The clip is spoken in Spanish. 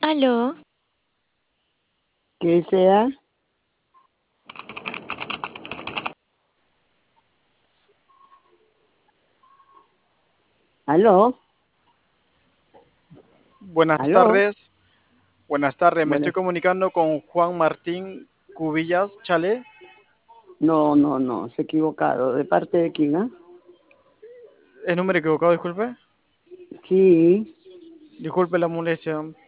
Aló, Que sea, aló, Buenas aló. tardes, buenas tardes. Me estoy Buenas. comunicando con Juan Martín Cubillas Chale. No, se ha equivocado. ¿De parte de quién, ah? ¿Es número equivocado? Disculpe. Sí, Disculpe la molestia.